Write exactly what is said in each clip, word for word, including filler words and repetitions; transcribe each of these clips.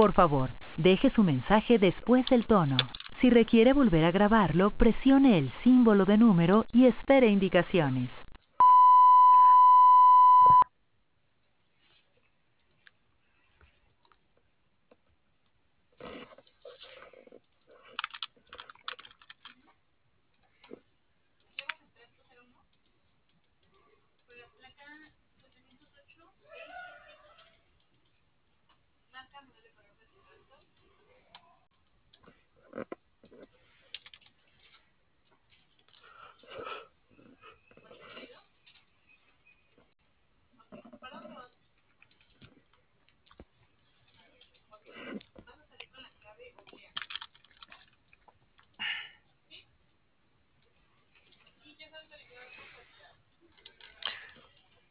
Por favor, deje su mensaje después del tono. Si requiere volver a grabarlo, presione el símbolo de número y espere indicaciones.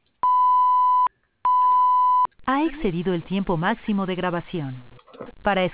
Ha excedido el tiempo máximo de grabación. Para